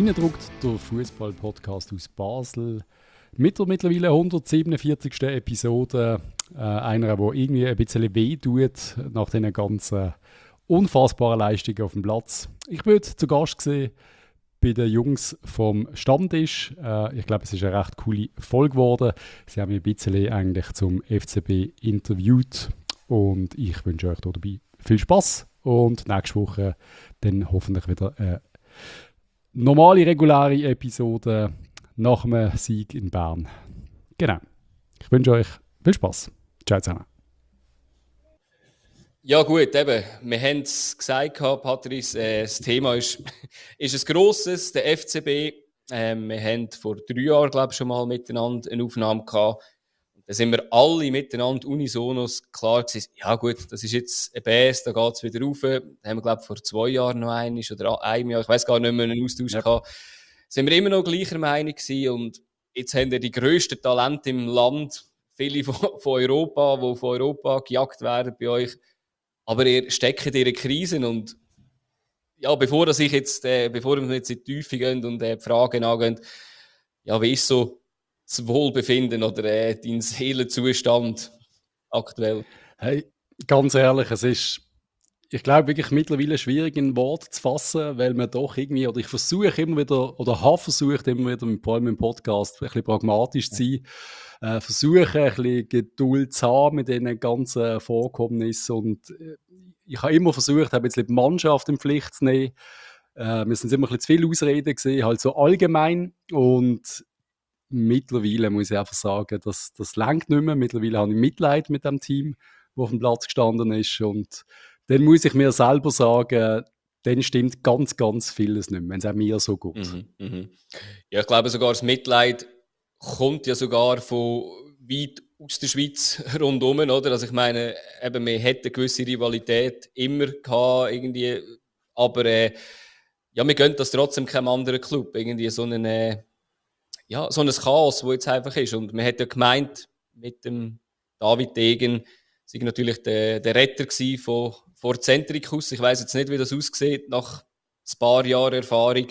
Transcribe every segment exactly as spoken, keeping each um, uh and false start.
Reindruckt, der Fußball-Podcast aus Basel. Mit der mittlerweile hundertsiebenundvierzigsten Episode. Äh, einer, der irgendwie ein bisschen weh tut nach diesen ganzen unfassbaren Leistungen auf dem Platz. Ich bin heute zu Gast gewesen bei den Jungs vom Stammtisch. Äh, ich glaube, es ist eine recht coole Folge geworden. Sie haben mich ein bisschen eigentlich zum F C B interviewt und ich wünsche euch dabei viel Spaß und nächste Woche dann hoffentlich wieder eine normale, reguläre Episode nach einem Sieg in Bern. Genau. Ich wünsche euch viel Spaß. Ciao zusammen. Ja gut, eben, wir haben es gesagt, Patrice, äh, das Thema ist, ist ein grosses, der F C B. Ähm, wir haben vor drei Jahren, glaube ich, schon mal miteinander eine Aufnahme gehabt. Da sind wir alle miteinander unisonos klar gewesen, ja gut, das ist jetzt ein Bass, da geht es wieder rauf. Da haben wir, glaube ich, vor zwei Jahren noch einen oder einem Jahr, ich weiß gar nicht mehr, einen Austausch ja. gehabt. Sind wir immer noch gleicher Meinung gewesen und jetzt haben wir die grössten Talente im Land, viele von, von Europa, die von Europa gejagt werden bei euch. Aber ihr steckt in ihre Krisen und ja, bevor dass ich jetzt, äh, bevor wir jetzt in die Tiefe gehen und äh, die Fragen angehen, ja, wie ist so das Wohlbefinden oder äh, dein Seelenzustand aktuell? Hey, ganz ehrlich, es ist, ich glaube, wirklich mittlerweile schwierig in Worte zu fassen, weil man doch irgendwie, oder ich versuche immer wieder, oder habe versucht immer wieder, vor allem im Podcast, ein bisschen pragmatisch zu sein, äh, versuche ein bisschen Geduld zu haben mit diesen ganzen Vorkommnissen und äh, ich habe immer versucht, ein bisschen die Mannschaft in Pflicht zu nehmen. Äh, wir sind immer ein bisschen zu viel Ausreden gesehen, halt so allgemein und mittlerweile muss ich einfach sagen, das, das reicht nicht mehr. Mittlerweile habe ich Mitleid mit dem Team, das auf dem Platz gestanden ist. Und dann muss ich mir selber sagen, dann stimmt ganz, ganz vieles nicht mehr, wenn es auch mir so geht. Mhm, mhm. Ja, ich glaube sogar, das Mitleid kommt ja sogar von weit aus der Schweiz rundum, oder? Also ich meine, eben, wir hätten eine gewisse Rivalität immer gehabt, irgendwie, aber äh, ja, wir gönnen das trotzdem keinem anderen Club. Irgendwie so einen, äh, ja, so ein Chaos, das jetzt einfach ist. Und man hat ja gemeint, mit dem David Degen, sei natürlich der, der Retter gewesen von, von Centricus. Ich weiss jetzt nicht, wie das aussieht nach ein paar Jahren Erfahrung.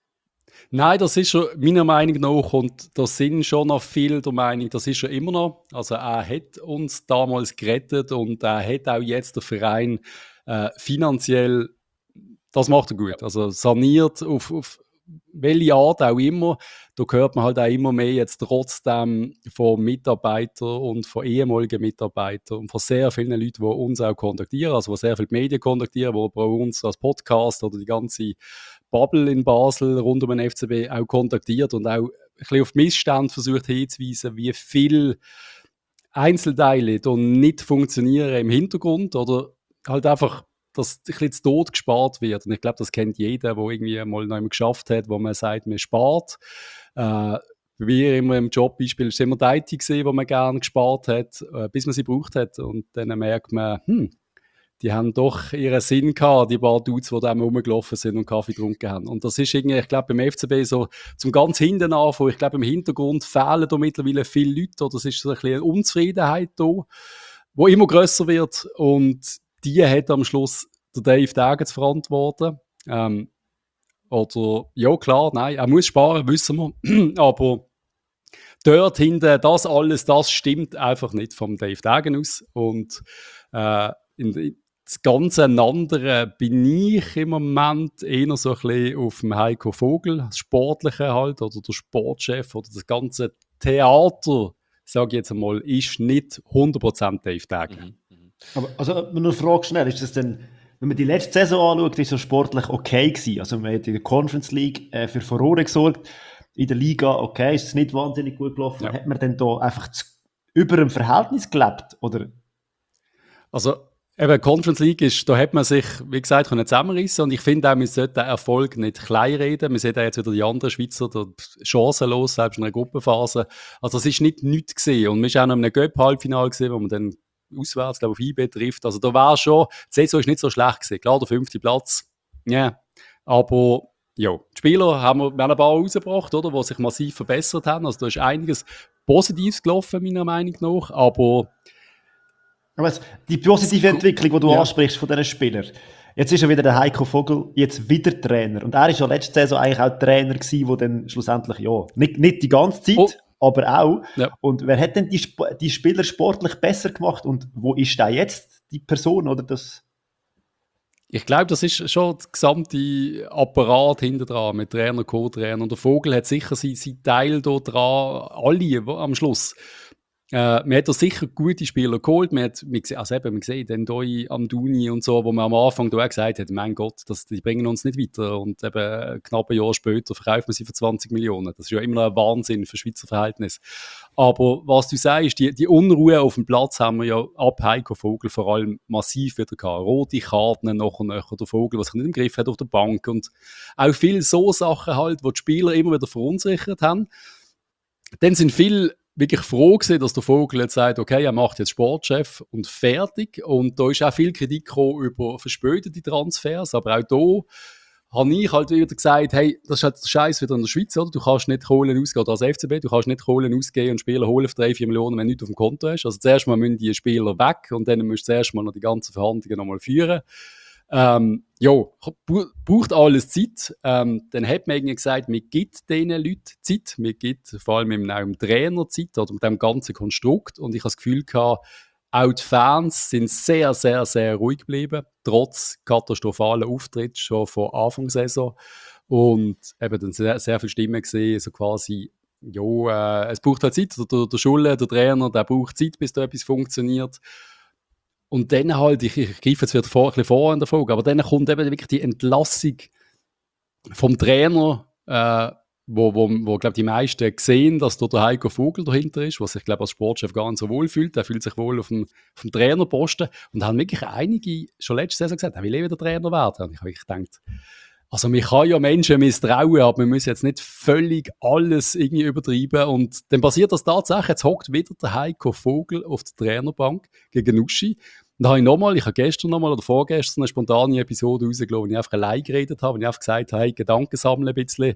Nein, das ist schon, meiner Meinung nach, und da sind schon noch viele der Meinung, das ist schon immer noch. Also er hat uns damals gerettet und er hat auch jetzt den Verein äh, finanziell, das macht er gut. Also saniert auf, auf welche Art auch immer. Da hört man halt auch immer mehr jetzt trotzdem von Mitarbeitern und von ehemaligen Mitarbeitern und von sehr vielen Leuten, die uns auch kontaktieren, also die sehr viele Medien kontaktieren, die bei uns als Podcast oder die ganze Bubble in Basel rund um den F C B auch kontaktiert und auch ein bisschen auf Missstände versucht hinzuweisen, wie viele Einzelteile da nicht funktionieren im Hintergrund oder halt einfach, dass ein bisschen zu Tod gespart wird. Und ich glaube, das kennt jeder, der irgendwie mal noch einmal geschafft hat, wo man sagt, man spart. Äh, wie immer im Jobbeispiel ist es immer die I T gesehen, wo man gerne gespart hat, äh, bis man sie gebraucht hat. Und dann merkt man, hm, die haben doch ihren Sinn gehabt, die paar Dudes, die da rumgelaufen sind und Kaffee getrunken haben. Und das ist irgendwie, ich glaube, beim F C B so zum ganz hinten anfangen. Ich glaube, im Hintergrund fehlen da mittlerweile viele Leute, oder es ist so ein bisschen eine Unzufriedenheit da, die immer grösser wird. Und die hat am Schluss der Dave Degen zu verantworten. Ähm, oder, ja klar, nein, er muss sparen, wissen wir. Aber dort hinten, das alles, das stimmt einfach nicht vom Dave Degen aus. Und äh, in, das ganze andere bin ich im Moment eher so ein bisschen auf dem Heiko Vogel, das Sportliche halt, oder der Sportchef, oder das ganze Theater, sage ich jetzt einmal, ist nicht hundert Prozent Dave Degen. Mhm. Aber also, nur eine Frage schnell, ist das denn, wenn man die letzte Saison anschaut, ist das sportlich okay gewesen? Also man hat in der Conference League äh, für Furore gesorgt, in der Liga, okay, ist es nicht wahnsinnig gut gelaufen. Ja. Hat man denn da einfach zu, über ein Verhältnis gelebt, oder? Also, eben, Conference League ist, da hat man sich, wie gesagt, können zusammenrissen und ich finde auch, man sollte den Erfolg nicht kleinreden. Wir sehen auch jetzt wieder die anderen Schweizer, die chancenlos, selbst in einer Gruppenphase. Also, das ist nicht nichts gesehen und wir sind auch noch in einem Göpp-Halbfinale gesehen, wo man dann auswärts, glaube ich, auf I B trifft. Also, da war schon, die Saison ist nicht so schlecht gewesen. Klar, der fünfte Platz, ja, yeah. Aber, ja, die Spieler haben wir, wir haben ein paar rausgebracht, oder, die sich massiv verbessert haben. Also, da ist einiges Positives gelaufen, meiner Meinung nach, aber Aber die positive Entwicklung, die du ja. ansprichst von diesen Spielern, Jetzt ist ja wieder der Heiko Vogel jetzt wieder Trainer. Und er ist ja letzte Saison eigentlich auch Trainer gewesen, der dann schlussendlich, ja, nicht, nicht die ganze Zeit, oh. aber auch. Ja. Und wer hat denn die, Sp- die Spieler sportlich besser gemacht? Und wo ist da jetzt die Person oder das? Ich glaube, das ist schon das gesamte Apparat hinter dran mit Trainer, Co-Trainer. Und der Vogel hat sicher seinen, seinen Teil da dran, alle am Schluss. Äh, man hat da sicher gute Spieler geholt. Man hat, man, also eben, man sieht den Doi am Duni und so, wo man am Anfang da auch gesagt hat, mein Gott, das, die bringen uns nicht weiter. Und eben knapp ein Jahr später verkauft man sie für zwanzig Millionen. Das ist ja immer noch ein Wahnsinn für Schweizer Verhältnisse. Aber was du sagst, die, die Unruhe auf dem Platz haben wir ja ab Heiko Vogel vor allem massiv wieder gehabt. Rote Karten noch und noch. Der Vogel, was sich nicht im Griff hat auf der Bank. Und auch viel so Sachen halt, wo die Spieler immer wieder verunsichert haben. Dann sind viele wirklich froh gewesen, dass der Vogel jetzt sagt, okay, er macht jetzt Sportchef und fertig. Und da ist auch viel Kritik gekommen über verspätete Transfers. Aber auch da habe ich halt wieder gesagt, hey, das ist halt der Scheiß wieder in der Schweiz, oder? Du kannst nicht Kohlen ausgeben, oder als F C B, du kannst nicht Kohlen ausgeben und Spieler holen für drei, vier Millionen, wenn du nichts auf dem Konto hast. Also zuerst mal müssen die Spieler weg und dann musst du zuerst mal noch die ganzen Verhandlungen nochmal führen. Ähm, ja, braucht alles Zeit. Ähm, dann hat man irgendwie gesagt, man gibt diesen Leuten Zeit. Man gibt vor allem im, auch im Trainer Zeit oder mit dem ganzen Konstrukt. Und ich habe das Gefühl gehabt, auch die Fans sind sehr, sehr, sehr ruhig geblieben, trotz katastrophalen Auftritt schon von Anfang der Saison. Und eben dann sehr, sehr viele Stimmen gesehen, so quasi, ja, äh, es braucht halt Zeit. Der, der Schulle, der Trainer, der braucht Zeit, bis da etwas funktioniert. Und dann halt, ich, ich greife jetzt wieder vor, ein bisschen vor in der Folge, aber dann kommt eben wirklich die Entlassung vom Trainer, äh, wo, wo, wo glaube die meisten sehen, dass da der Heiko Vogel dahinter ist, was sich, glaube als Sportchef gar nicht so wohl fühlt. Er fühlt sich wohl auf dem, auf dem Trainerposten. Und haben wirklich einige schon letzte Saison gesagt, er will wieder Trainer werden. Und ich habe wirklich gedacht, also man kann ja Menschen misstrauen, aber wir müssen jetzt nicht völlig alles irgendwie übertreiben. Und dann passiert das tatsächlich, jetzt hockt wieder der Heiko Vogel auf der Trainerbank gegen Uschi. Und da habe ich nochmal, ich habe gestern nochmal oder vorgestern eine spontane Episode rausgelassen, wo ich einfach allein geredet habe, wo ich einfach gesagt habe, hey, Gedanken sammeln ein bisschen.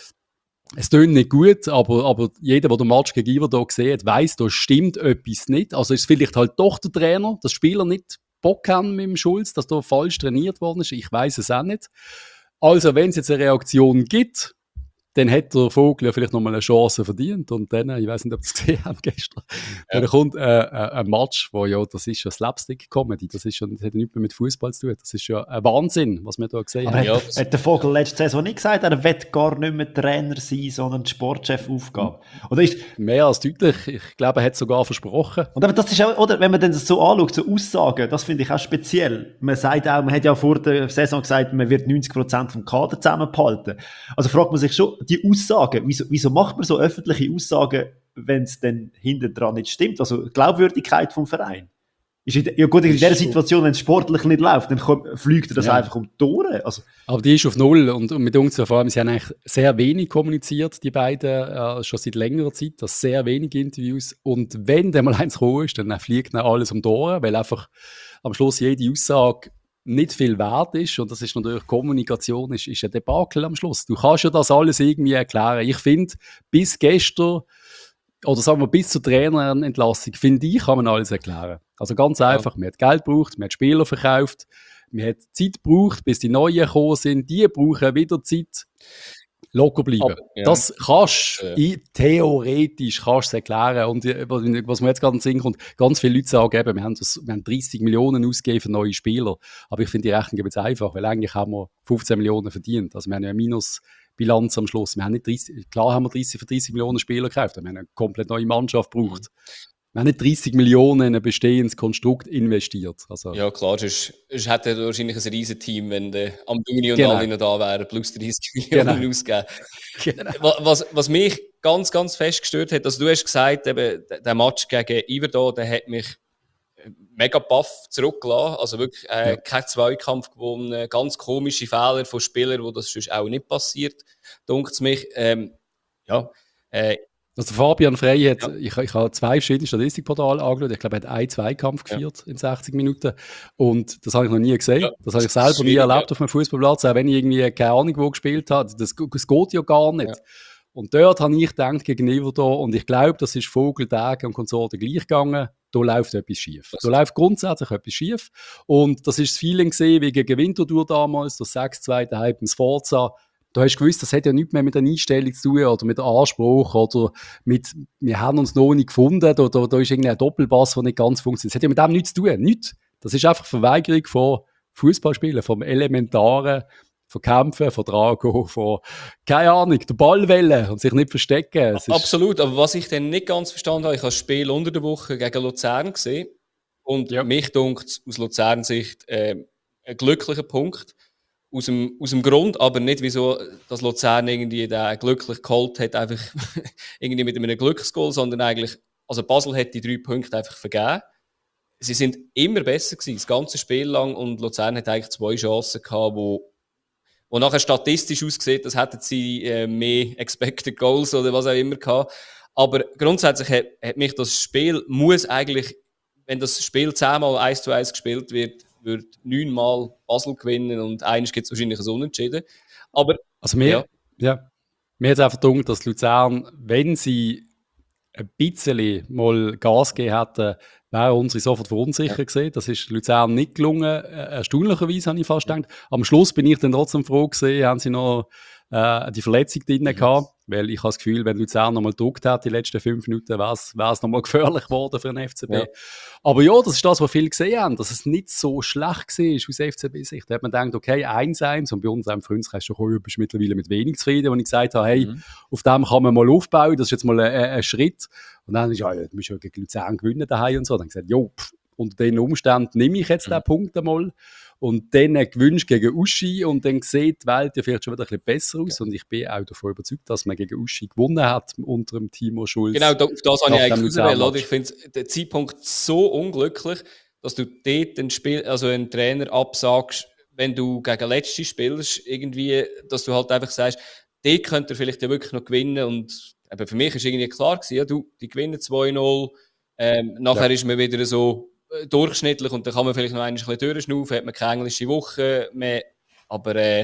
Es tönt nicht gut, aber, aber jeder, der den Match gegen Iverdor sieht, weiss, da stimmt etwas nicht. Also ist es vielleicht halt doch der Trainer, dass Spieler nicht Bock haben mit dem Schulz, dass da falsch trainiert worden ist. Ich weiss es auch nicht. Also, wenn es jetzt eine Reaktion gibt, dann hat der Vogel ja vielleicht nochmal eine Chance verdient. Und dann, ich weiß nicht, ob ihr es gesehen habt gestern, ja. Dann kommt äh, äh, ein Match, wo ja, das ist ja Slapstick-Comedy, das, ist ja, das hat nichts mehr mit Fußball zu tun. Das ist ja ein Wahnsinn, was wir da gesehen Aber haben. Aber hat, hat der Vogel letzte Saison nicht gesagt, er will gar nicht mehr Trainer sein, sondern Sportchef-Aufgabe? Oder ist mehr als deutlich. Ich glaube, er hat es sogar versprochen. Und aber das ist auch, oder, wenn man das so anschaut, so Aussagen, das finde ich auch speziell. Man sagt auch, man hat ja vor der Saison gesagt, man wird neunzig Prozent vom Kader zusammenbehalten. Also fragt man sich schon, die Aussagen, wieso, wieso macht man so öffentliche Aussagen, wenn es dann hinten dran nicht stimmt? Also Glaubwürdigkeit vom Verein. Ist in, ja gut, in dieser Situation, wenn es sportlich nicht läuft, dann kommt, fliegt das ja einfach um die Ohren. Also. Aber die ist auf Null und, und mit uns vor allem, sie haben eigentlich sehr wenig kommuniziert, die beiden, äh, schon seit längerer Zeit, das sehr wenig Interviews. Und wenn dann mal eins gekommen ist, dann fliegt dann alles um die Ohren, weil einfach am Schluss jede Aussage nicht viel wert ist. Und das ist natürlich, Kommunikation ist, ist ein Debakel am Schluss. Du kannst ja das alles irgendwie erklären. Ich finde, bis gestern, oder sagen wir bis zur Trainerentlassung, finde ich, kann man alles erklären. Also ganz einfach, ja. Man hat Geld gebraucht, man hat Spieler verkauft, man hat Zeit gebraucht, bis die Neuen gekommen sind, die brauchen wieder Zeit. Locker bleiben. Aber, ja. Das kannst du, ja. theoretisch kannst du erklären. Und was mir jetzt gerade in den Sinn kommt, ganz viele Leute sagen eben, wir haben, das, wir haben dreissig Millionen ausgegeben für neue Spieler. Aber ich finde, die Rechnung jetzt einfach, weil eigentlich haben wir fünfzehn Millionen verdient. Also wir haben ja eine Minusbilanz am Schluss. Wir haben nicht dreißig, klar haben wir dreißig für dreißig Millionen Spieler gekauft, aber wir haben eine komplett neue Mannschaft gebraucht. Mhm. Wir haben nicht dreißig Millionen in ein bestehendes Konstrukt investiert. Also, ja, klar, es hätte wahrscheinlich ein riesen Team, wenn der Amduni und genau. alle noch da wären, plus dreißig Millionen genau. ausgeben. Genau. Was, was mich ganz, ganz fest gestört hat, also du hast gesagt, eben, der Match gegen Iverdor, der hat mich mega baff zurückgelassen. Also wirklich äh, ja. kein Zweikampf gewonnen, ganz komische Fehler von Spielern, wo das sonst auch nicht passiert, dunkt es mich. Ähm, ja, äh, Also Fabian Frey hat, ja. ich, ich habe zwei verschiedene Statistikportale angeschaut, ich glaube, er hat einen Zweikampf geführt ja. in sechzig Minuten und das habe ich noch nie gesehen, ja. das habe ich selber nie erlebt ja. auf einem Fußballplatz, auch wenn ich irgendwie keine Ahnung wo gespielt habe, das, das geht ja gar nicht. Ja. Und dort habe ich gedacht, gegen Iverdor, und ich glaube, das ist Vogel, Degen und Konsorten gleich gegangen, da läuft etwas schief. Da läuft grundsätzlich etwas schief. Und das ist das Feeling gesehen, wie gegen Winterthur damals, das sechs zwei daheim ins Forza. Da hast du gewusst, das hat ja nichts mehr mit der Einstellung zu tun oder mit dem Anspruch oder mit, wir haben uns noch nicht gefunden, da, da, da ist irgendwie ein Doppelpass, der nicht ganz funktioniert. Das hat ja mit dem nichts zu tun. Nichts. Das ist einfach Verweigerung von Fußballspielen, vom Elementaren, von Kämpfen, von Drago, von, keine Ahnung, den Ball wählen und sich nicht verstecken. Es Absolut, aber was ich dann nicht ganz verstanden habe, ich habe das Spiel unter der Woche gegen Luzern gesehen und ja. mich dunkt aus Luzern-Sicht äh, ein glücklicher Punkt. Aus dem, aus dem Grund, aber nicht wieso, dass Luzern irgendwie den glücklich geholt hat, einfach irgendwie mit einem Glücksgoal, sondern eigentlich, also Basel hat die drei Punkte einfach vergeben. Sie sind immer besser gewesen, das ganze Spiel lang, und Luzern hat eigentlich zwei Chancen gehabt, wo, wo nachher statistisch aussieht, als hätten sie äh, mehr Expected Goals oder was auch immer gehabt. Aber grundsätzlich hat, hat mich das Spiel, muss eigentlich, wenn das Spiel zehnmal eins zu eins gespielt wird, wird neunmal Basel gewinnen und eines gibt es wahrscheinlich ein Unentschieden. Aber, also mir, ja. Ja, mir hat es einfach gedacht, dass Luzern, wenn sie ein bisschen mal Gas gegeben hätten, wären unsere sofort verunsichert ja. gewesen. Das ist Luzern nicht gelungen. Erstaunlicherweise habe ich fast gedacht. Am Schluss bin ich dann trotzdem froh gewesen, haben sie noch äh, die Verletzung drin mhm. gehabt. Weil ich habe das Gefühl, wenn Luzern noch mal gedruckt hat, die letzten fünf Minuten, wäre es noch mal gefährlich geworden für den F C B. Ja. Aber ja, das ist das, was viele gesehen haben, dass es nicht so schlecht war aus F C B-Sicht. Da hat man gedacht, okay, eins eins, und bei uns im Freundeskreis schon gekommen, bist mittlerweile mit wenig zufrieden, wo ich gesagt habe, hey, mhm. auf dem kann man mal aufbauen, das ist jetzt mal ein, ein Schritt. Und dann ist ja, du musst ja gegen Luzern gewinnen daheim und so. Dann habe ich gesagt, jo, pff, unter den Umständen nehme ich jetzt mhm. den Punkt einmal. Und dann gewünscht gegen Uschi, und dann sieht die Welt ja vielleicht schon wieder ein bisschen besser aus. Ja. Und ich bin auch davon überzeugt, dass man gegen Uschi gewonnen hat unter dem Timo Schulz. Genau, auf das habe ich eigentlich ausgewählt. Ich finde den Zeitpunkt so unglücklich, dass du dort einen, Spiel, also einen Trainer absagst, wenn du gegen Letzte spielst, irgendwie, dass du halt einfach sagst, dort könnt ihr vielleicht ja wirklich noch gewinnen. Und eben für mich war irgendwie klar gewesen, ja, du, die gewinnen zwei null. Ähm, nachher ja. ist man wieder so durchschnittlich und dann kann man vielleicht noch ein bisschen durchschnaufen, hat man keine englische Woche mehr, aber äh,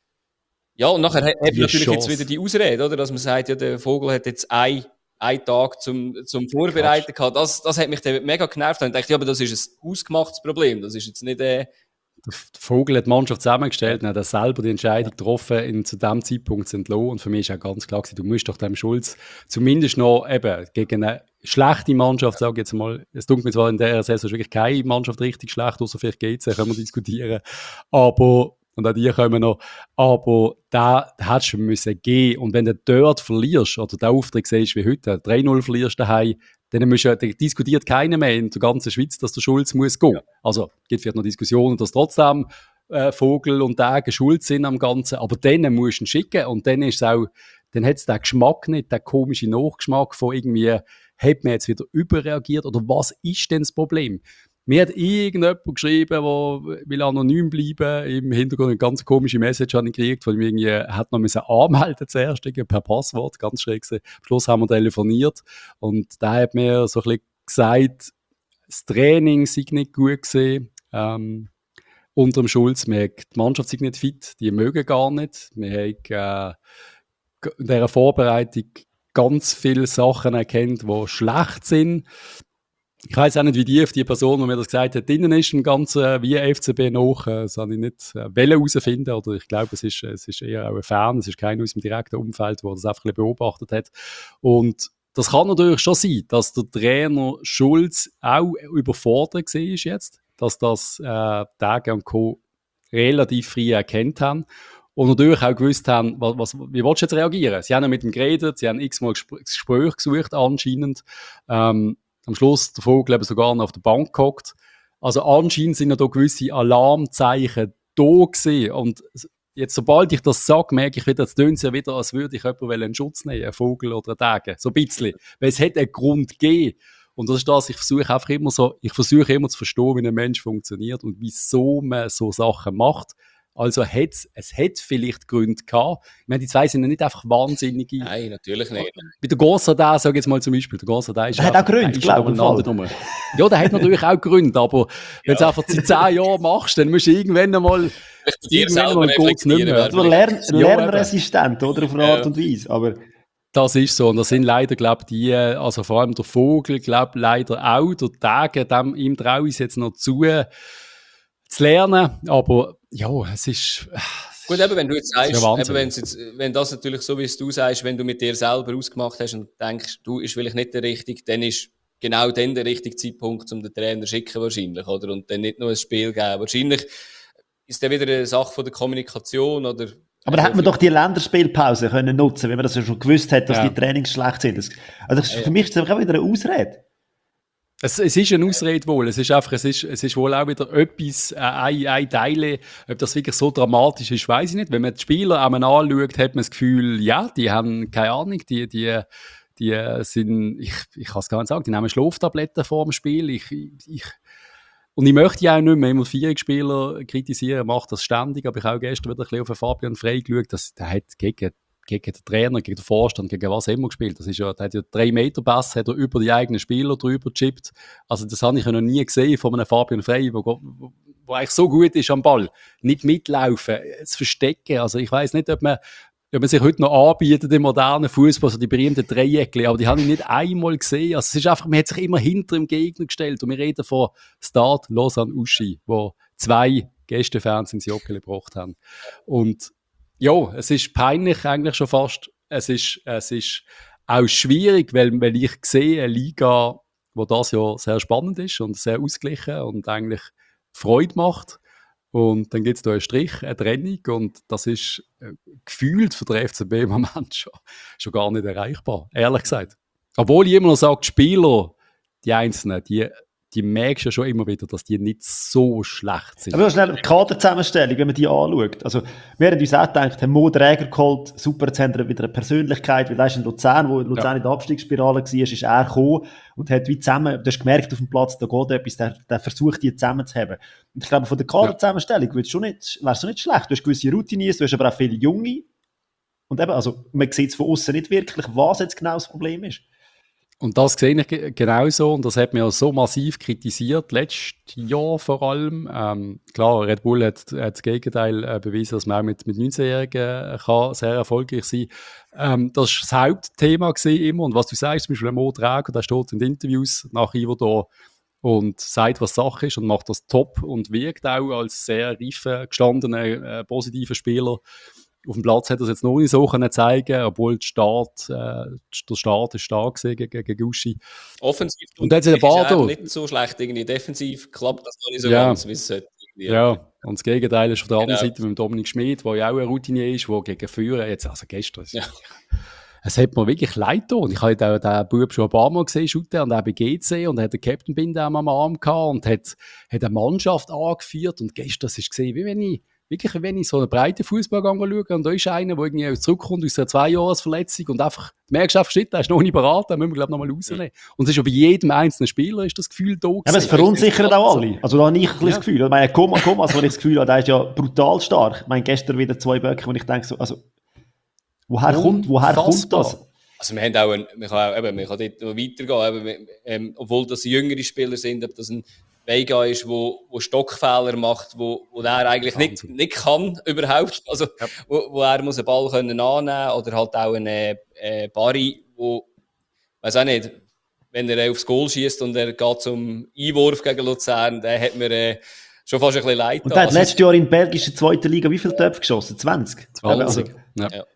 ja, und nachher hat man natürlich Chance. Jetzt wieder die Ausrede, oder, dass man sagt, ja, der Vogel hat jetzt ein, einen Tag zum, zum Vorbereiten gehabt, das, das hat mich dann mega genervt und ich dachte, ja, aber das ist ein ausgemachtes Problem, das ist jetzt nicht... Äh, Der Vogel hat die Mannschaft zusammengestellt und hat selber die Entscheidung getroffen, ihn zu diesem Zeitpunkt zu entlassen. Und für mich ist auch ganz klar gewesen, du musst doch dem Schulz zumindest noch eben gegen eine schlechte Mannschaft, sage ich jetzt mal, es tut mir zwar in dieser Saison wirklich keine Mannschaft richtig schlecht, außer vielleicht G C, können wir diskutieren, aber, und auch die kommen noch, aber da hättest du müssen gehen. Und wenn du dort verlierst, oder den Auftritt siehst wie heute, drei null verlierst daheim, dann, musst du, dann diskutiert keiner mehr in der ganzen Schweiz, dass der Schulz muss gehen. Ja. Also, es gibt vielleicht noch Diskussionen, dass trotzdem äh, Vogel und Tage schuld sind am Ganzen, aber dann musst du ihn schicken und dann ist es auch, dann hat es den Geschmack nicht, den komischen Nachgeschmack von irgendwie, hat man jetzt wieder überreagiert oder was ist denn das Problem? Mir hat irgendjemand geschrieben, der will anonym bleiben, im Hintergrund eine ganz komische Message habe ich gekriegt, weil ich irgendwie hat noch müssen anmelden zuerst, per Passwort, ganz schräg gewesen. Am Schluss haben wir telefoniert und der hat mir so ein bisschen gesagt, das Training sei nicht gut gewesen, ähm, unter dem Schulz, wir haben, die Mannschaft sei nicht fit, die mögen gar nicht, wir haben äh, in dieser Vorbereitung ganz viele Sachen erkannt, die schlecht sind. Ich weiss auch nicht, wie die, die Person, die mir das gesagt hat, drinnen ist im Ganzen, wie F C B noch. Das habe ich nicht herausfinden oder ich glaube, es ist, es ist eher auch ein Fan, es ist keiner aus dem direkten Umfeld, der das einfach ein bisschen beobachtet hat. Und das kann natürlich schon sein, dass der Trainer Schulz auch überfordert war jetzt, dass das äh, Tage und Co. relativ früh erkannt haben. Und natürlich auch gewusst haben, was, was, wie willst du jetzt reagieren? Sie haben ja mit ihm geredet, sie haben x-mal Gespräche gesucht anscheinend. Ähm, am Schluss der Vogel eben sogar noch auf der Bank gehockt. Also anscheinend sind ja da gewisse Alarmzeichen da gewesen. Und jetzt, sobald ich das sage, merke ich wieder, jetzt tönt es ja wieder, als würde ich jemanden in Schutz nehmen, einen Vogel oder einen Tage. So ein bisschen. Weil es hat einen Grund gegeben. Und das ist das, ich versuche einfach immer so, ich versuche immer zu verstehen, wie ein Mensch funktioniert und wieso man so Sachen macht. Also hat's, es hat vielleicht Gründe gehabt. Ich meine, die zwei sind ja nicht einfach wahnsinnige. Nein, natürlich nicht. Bei der Gonzadin, sag ich jetzt mal zum Beispiel, der Gonzadin ist der hat auch Gründe, glaube ich. Ja, der hat natürlich auch Gründe, aber wenn du es einfach seit zehn Jahren machst, dann musst du irgendwann einmal, irgendwann einmal geht's nicht mehr. Du lern, lernresistent, oder, auf eine Art und Weise, aber... Das ist so. Und das sind leider, glaube ich, die, also vor allem der Vogel, glaube leider auch, der Tage, dem, ihm traue ich es jetzt noch zu, zu lernen. Aber ja, es ist. Es Gut, eben, wenn du jetzt sagst, ist eben, jetzt, wenn das natürlich so, wie es du sagst, wenn du mit dir selber ausgemacht hast und denkst, du ist vielleicht nicht der Richtige, dann ist genau dann der richtige Zeitpunkt, um den Trainer zu schicken, wahrscheinlich, oder? Und dann nicht nur ein Spiel geben. Wahrscheinlich ist dann wieder eine Sache von der Kommunikation, oder? Aber da hätte man doch die Länderspielpause können nutzen, wenn man das ja schon gewusst hat, dass Ja. die Trainings schlecht sind. Das, also das, Ja, ja. für mich ist das auch wieder eine Ausrede. Es, es ist eine Ausrede wohl. Es ist einfach, es ist, es ist wohl auch wieder etwas, äh, ein, ein Teil, ob das wirklich so dramatisch ist, weiß ich nicht. Wenn man die Spieler einmal anschaut, hat man das Gefühl, ja, die haben keine Ahnung, die, die, die sind, ich, ich kann es gar nicht sagen, die nehmen Schlaftabletten vor dem Spiel. Ich, ich, und ich möchte ja auch nicht mehr immer Vierungsspieler kritisieren, macht das ständig, aber ich habe auch gestern wieder ein bisschen auf den Fabian Frey geschaut, dass, der hat gegen, gegen den Trainer, gegen den Vorstand, gegen was immer gespielt. Das ist ja, der hat ja drei Meter Pass, hat er über die eigenen Spieler drüber gechippt. Also das habe ich ja noch nie gesehen von einem Fabian Frey, wo, wo, wo eigentlich so gut ist am Ball. Nicht mitlaufen, zu verstecken. Also ich weiss nicht, ob man, ob man sich heute noch anbietet im modernen Fußball, so die berühmten Dreieckli, aber die habe ich nicht einmal gesehen. Also es ist einfach, man hat sich immer hinter dem Gegner gestellt und wir reden von Stade Lausanne Uschi, wo zwei Gästefans ins Joggeli gebracht haben. Und ja, es ist peinlich eigentlich schon fast. Es ist, es ist auch schwierig, weil, weil ich sehe eine Liga, wo das ja sehr spannend ist und sehr ausgeglichen und eigentlich Freude macht. Und dann gibt es da einen Strich, eine Trennung und das ist äh, gefühlt für den F C B im Moment schon, schon gar nicht erreichbar, ehrlich gesagt. Obwohl ich immer noch sage, die Spieler, die Einzelnen, die, die merkst ja schon immer wieder, dass die nicht so schlecht sind. Aber noch schnell die Kaderzusammenstellung, wenn man die anschaut. Also, wir haben uns auch gedacht, haben Mo Dräger geholt, super, jetzt haben wir wieder eine Persönlichkeit, weil er ist in Luzern, wo Luzern ja. in der Abstiegsspirale war, ist er gekommen und hat wie zusammen, du hast gemerkt auf dem Platz, da geht etwas, der, der versucht, die zusammenzuheben. Und ich glaube, von der Kaderzusammenstellung wäre es schon nicht, wär's schon nicht schlecht. Du hast gewisse Routiniers, du hast aber auch viele Junge. Und eben, also, man sieht es von außen nicht wirklich, was jetzt genau das Problem ist. Und das sehe ich genauso und das hat mir so massiv kritisiert, letztes Jahr vor allem. Ähm, klar, Red Bull hat, hat das Gegenteil äh, bewiesen, dass man auch mit, mit neunzehnjährigen kann sehr erfolgreich sein kann. Ähm, das war das Hauptthema immer und was du sagst, zum Beispiel Mo Dräger, der steht in den Interviews nach Iverdor und sagt, was Sache ist und macht das top und wirkt auch als sehr reifer, gestandener, äh, positiver Spieler. Auf dem Platz hat er es jetzt noch nicht so können zeigen, obwohl der Start, äh, der Start ist stark gegen, gegen Uschi. Offensiv und dann ist er nicht so schlecht, irgendwie defensiv klappt das noch nicht so ja. ganz, wie es sollte. Ja, und das Gegenteil ist auf der anderen genau. Seite mit dem Dominik Schmid, der ja auch ein Routinier ist, der gegen Führer, jetzt, also gestern, ja. es hat mir wirklich leid getan. Ich habe den, den Bub schon ein paar Mal gesehen, shooten, und auch bei G C, und er hat den Captain-Binde am Arm gehabt und hat, hat eine Mannschaft angeführt, und gestern ist es gesehen, wie wenn ich wirklich, wenn ich so einen breiten Fußball schaue, und da ist einer, der irgendwie zurückkommt aus einer Zwei-Jahres-Verletzung und einfach, du merkst einfach, shit, der ist noch nicht beraten, den müssen wir, glaube ich, nochmal rausnehmen. Und es ist ja bei jedem einzelnen Spieler ist das Gefühl da gewesen. Ja, aber es verunsichert auch alle. Also da habe ich ein bisschen ja. das Gefühl. Ich meine, Thomas, Thomas, wo ich das Gefühl habe, der ist ja brutal stark. Ich meine, gestern wieder zwei Böcke, wo ich denke so, also, woher kommt, woher kommt das? Also wir haben auch, ein, man kann auch, eben, man kann dort noch weitergehen, eben, ähm, obwohl das jüngere Spieler sind, ob das ein Vega ist, wo, wo Stockfehler macht, wo, wo er eigentlich nicht, nicht kann überhaupt, also ja. wo, wo er muss einen Ball können annehmen oder halt auch einen äh, Barry, wo, weiß auch nicht, wenn er aufs Goal schießt und er geht zum Einwurf gegen Luzern, dann hat mir äh, schon fast ein bisschen leid. Und der hat also, letztes Jahr in der belgischen zweiten Liga wie viele Töpfe geschossen? zwanzig? zwanzig. Ja. Ja.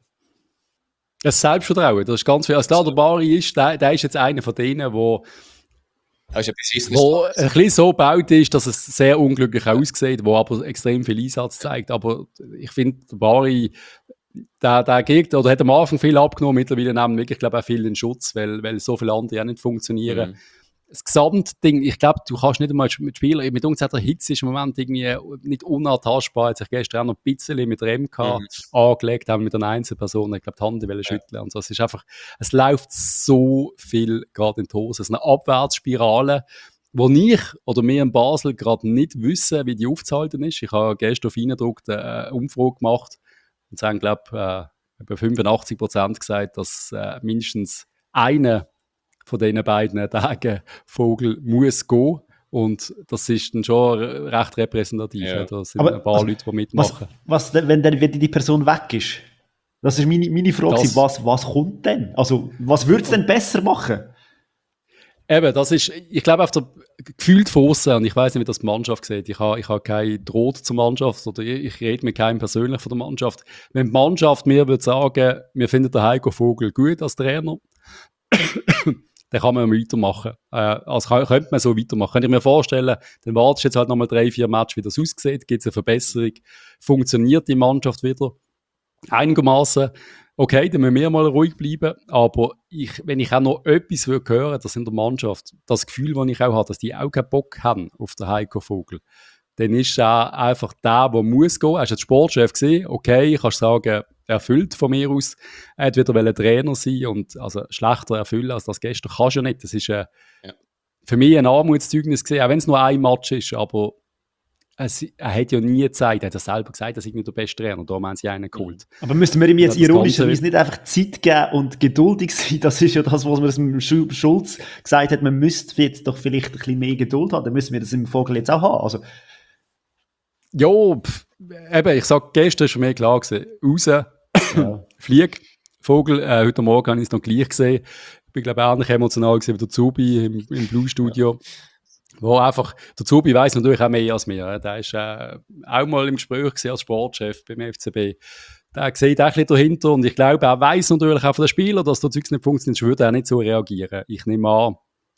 Das Selbstvertrauen, das ist ganz viel. Also der Barry ist, der, der ist jetzt einer von denen, wo Das ist ein wo ein bisschen so gebaut ist, dass es sehr unglücklich aussieht, wo aber extrem viel Einsatz zeigt. Aber ich finde, der Bari, der, der Gegner, oder hat am Anfang viel abgenommen, mittlerweile nehmen wirklich, glaube ich, auch viel in Schutz, weil, weil so viele andere auch nicht funktionieren. Mhm. Das Gesamtding, ich glaube, du kannst nicht einmal mit Spielern, mit uns hat der Hitze ist im Moment irgendwie nicht unantastbar. Hat sich gestern auch noch ein bisschen mit Rem mhm. angelegt, haben mit einer Einzelperson, ich glaube, die Hand wollen schütteln. Ja. Und so. Es ist einfach, es läuft so viel gerade in die Hose. Es ist eine Abwärtsspirale, wo ich oder wir in Basel gerade nicht wissen, wie die aufzuhalten ist. Ich habe gestern auf Eindruck eine Umfrage gemacht und sie haben, glaube ich, über fünfundachtzig Prozent gesagt, dass äh, mindestens eine von diesen beiden Tagen Vogel muss gehen. Und das ist dann schon recht repräsentativ. Ja. Da sind aber, ein paar also, Leute, die mitmachen. Was, was wenn dann wenn die Person weg ist? Das ist meine, meine Frage, Das, was, was kommt denn? Also, was würde es denn besser machen? eben, das ist, ich glaube, auf der gefühlt von aussen, und ich weiß nicht, wie das die Mannschaft sieht. Ich habe, ich habe keinen Draht zur Mannschaft oder ich, ich rede mit keinem persönlich von der Mannschaft. Wenn die Mannschaft mir würde sagen, wir finden den Heiko Vogel gut als Trainer, dann kann man weitermachen. Äh, also kann, könnte man so weitermachen. Könnte ich mir vorstellen, dann wartest du jetzt halt nochmal drei, vier Matches, wie das aussieht, gibt es eine Verbesserung, funktioniert die Mannschaft wieder einigermaßen. Okay, dann müssen wir mal ruhig bleiben, aber ich, wenn ich auch noch etwas hören würde, das in der Mannschaft, das Gefühl, das ich auch habe, dass die auch keinen Bock haben auf den Heiko Vogel, dann ist er einfach der, der muss gehen. Er ist jetzt Sportchef gesehen, okay, ich kann sagen, erfüllt von mir aus. Er hat wieder Trainer sein und also schlechter erfüllen als das gestern kannst du ja nicht. Das ist äh, Ja. für mich ein Armutszeugnis gesehen, auch wenn es nur ein Match ist, aber es, er hat ja nie gezeigt, er hat ja selber gesagt, er sei nicht der beste Trainer, da haben sie einen geholt. Aber müssten wir ihm jetzt Das Ganze- ironischerweise nicht einfach Zeit geben und geduldig sein? Das ist ja das, was man dem Schu- Schulz gesagt hat, man müsste jetzt doch vielleicht ein bisschen mehr Geduld haben. Dann müssen wir das im Vogel jetzt auch haben. Also, Ja, pff, eben, ich sag, gestern ist für mich klar gewesen, raus, ja. flieg, Vogel, äh, heute Morgen habe ich es noch gleich gesehen. Ich bin, glaube ich, ähnlich emotional gewesen wie der Zubi im, im Blue-Studio. Wo einfach, der Zubi weiss natürlich auch mehr als mir. Der ist äh, auch mal im Gespräch gewesen als Sportchef beim F C B. Der sieht auch ein bisschen dahinter und ich glaube, er weiss natürlich auch von den Spielern, dass der Zeugs nicht funktioniert, sonst würde er nicht so reagieren. Ich nehme an.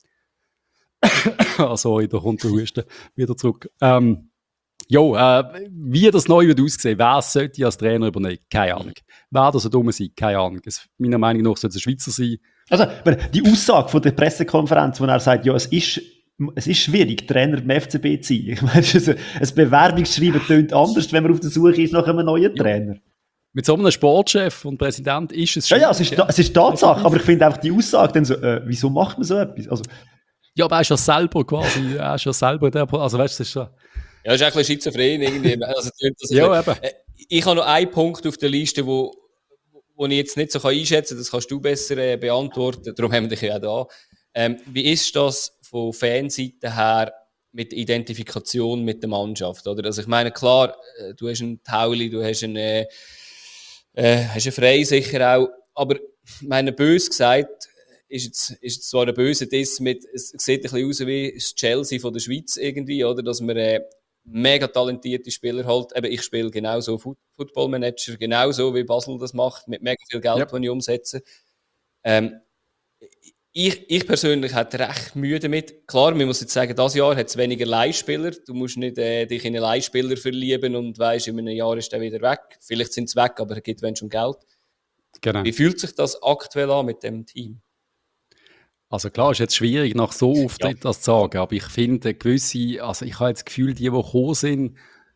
Ah, sorry, da kommt der Husten wieder zurück. Ähm, Jo, äh, wie das neu wird aussehen, wer sollte als Trainer übernehmen? Keine Ahnung. Wer das so dumm sein? Keine Ahnung. Es, meiner Meinung nach sollte es ein Schweizer sein. Also, aber die Aussage von der Pressekonferenz, wo er sagt, ja, es ist, es ist schwierig, Trainer beim F C B zu sein. Ich meine, es ist ein, ein Bewerbungsschreiben tönt anders, wenn man auf der Suche ist nach einem neuen Trainer. Mit so einem Sportchef und Präsident ist es Ja, schwierig. ja, es ist, es ist Tatsache, aber ich finde einfach die Aussage dann so, äh, wieso macht man so etwas? Also, Ja, aber er ist ja selber quasi, er ist ja selber der, also weißt du, das ist so. Ja, ist ein bisschen schizophren irgendwie. Also, das Ja, eben. eben. Ich habe noch einen Punkt auf der Liste, wo, wo ich jetzt nicht so einschätzen kann, das kannst du besser äh, beantworten, darum haben wir dich ja auch da. Ähm, wie ist das von Fanseite her mit der Identifikation mit der Mannschaft? Oder? Also ich meine, klar, äh, du hast einen Tauli, du hast einen, äh, äh, hast einen Frey sicher auch, aber meine bös gesagt, ist jetzt, ist jetzt zwar ein böser Diss mit, es sieht ein bisschen aus wie das Chelsea von der Schweiz irgendwie, oder? Dass man äh, mega talentierte Spieler halt, eben ich spiele genauso Foot- Football Manager, genauso wie Basel das macht, mit mega viel Geld, Yep. das ich umsetze. Ähm, ich, ich persönlich hätte recht Mühe damit. Klar, man muss jetzt sagen, dieses Jahr hat es weniger Leihspieler. Du musst nicht äh, dich in einen Leihspieler verlieben und weisst, in einem Jahr ist der wieder weg. Vielleicht sind sie weg, aber er gibt wenn schon Geld. Genau. Wie fühlt sich das aktuell an mit dem Team? Also klar, ist jetzt schwierig, nach so Auftritt Ja. das zu sagen, aber ich finde gewisse, also ich habe jetzt das Gefühl, die, die gekommen sind,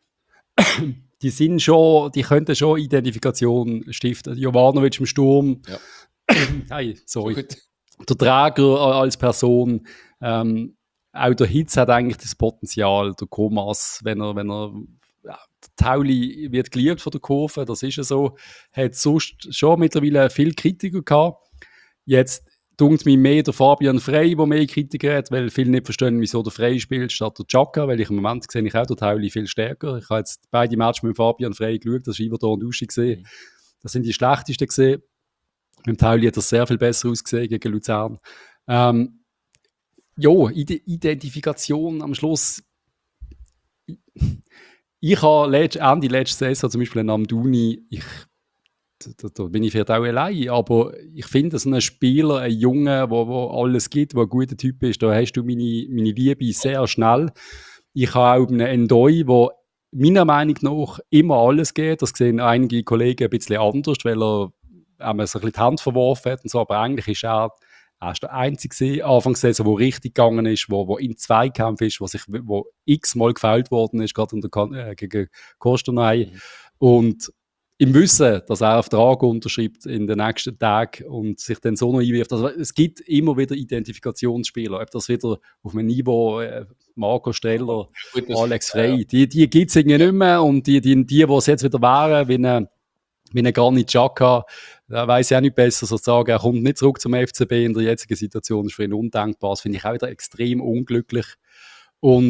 die sind schon, die könnten schon Identifikation stiften. Jovanovic im Sturm, Ja. hey, sorry, Gut. der Träger als Person, ähm, auch der Hitz hat eigentlich das Potenzial, der Komas, wenn er, wenn er, ja, der Tauli wird geliebt von der Kurve, das ist ja so, hat sonst schon mittlerweile viel Kritiker gehabt. Jetzt dunkt mich mehr der Fabian Frey, der mehr Kritiker hat, weil viele nicht verstehen, wieso der Frey spielt statt der Chaka, weil ich im Moment sehe ich auch den Tauli viel stärker. Ich habe jetzt beide Matches mit Fabian Frey geschaut, das ist Iverdor und Uschi gesehen. Mhm. Das sind die schlechtesten gesehen. Mit dem Tauli hat das sehr viel besser ausgesehen gegen Luzern. Ähm, ja, Ide- Identifikation am Schluss. Ich, ich habe letzt, Ende letzte Saison zum Beispiel einen Amdouni, ich, da, da bin ich vielleicht auch allein, aber ich finde, so ein Spieler, ein Junge, wo, wo alles gibt, der ein guter Typ ist, da hast du meine, meine Liebe sehr schnell. Ich habe auch einen Endoi, der meiner Meinung nach immer alles geht. Das sehen einige Kollegen ein bisschen anders, weil er ähm, so ein bisschen die Hand verworfen hat und so, aber eigentlich ist er, er ist der Einzige Anfangs der Saison, der richtig gegangen ist, wo, wo im Zweikampf ist, wo sich wo x-mal gefällt worden ist, gerade in der Kan- äh, gegen Kostanay. Mhm. Und im Wissen, dass er auf Vertrag unterschreibt in den nächsten Tagen und sich dann so noch einwirft. Also es gibt immer wieder Identifikationsspieler, ob das wieder auf einem Niveau äh, Marco Streller, Gut, das- Alex Frey, die, die gibt es irgendwie nicht mehr und die, die, die, die es jetzt wieder wären, wie eine, wie eine Granit Xhaka, da weiss ich auch nicht besser, als zu sagen, er kommt nicht zurück zum F C B in der jetzigen Situation, das ist für ihn undenkbar, das finde ich auch wieder extrem unglücklich. Und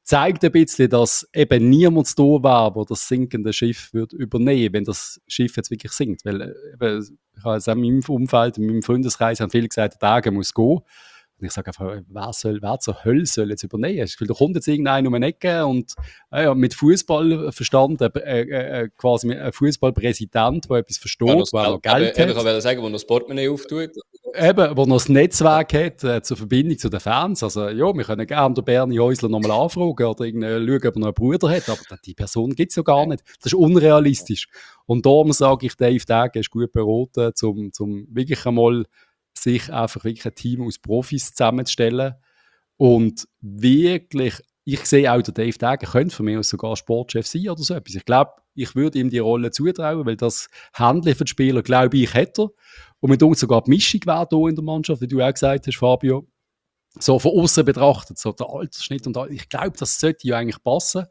zeigt ein bisschen, dass eben niemand da war, der das sinkende Schiff wird übernehmen, wenn das Schiff jetzt wirklich sinkt. Weil äh, eben, ich habe jetzt auch in meinem Umfeld, in meinem Freundeskreis haben viele gesagt, der Tage muss gehen. Und ich sage einfach, wer, soll, wer zur Hölle soll jetzt übernehmen? Ich finde, da kommt jetzt irgendeiner um eine Ecke und äh, ja, mit Fußballverstand, äh, äh, äh, quasi ein Fußballpräsident, der etwas versteht, Ja, der noch Geld eben, hat. Ich wollte sagen, wo noch das Portemonnaie auftut. Eben, wo noch das Netzwerk hat äh, zur Verbindung zu den Fans. Also ja, wir können gerne den Bernie Häusler nochmal anfragen oder schauen, ob er noch einen Bruder hat, aber die Person gibt es ja gar nicht. Das ist unrealistisch. Und darum sage ich, Dave Degen ist gut beraten, um zum wirklich einmal sich einfach wirklich ein Team aus Profis zusammenzustellen. Und wirklich, ich sehe auch, der Dave Degen könnte von mir aus sogar Sportchef sein oder so etwas. Ich glaube, ich würde ihm die Rolle zutrauen, weil das Handling für die Spieler, glaube ich, hat er. Und mit uns sogar die Mischung wäre hier in der Mannschaft, wie du auch gesagt hast, Fabio. So von außen betrachtet, so der Altersschnitt und all. Ich glaube, das sollte ja eigentlich passen.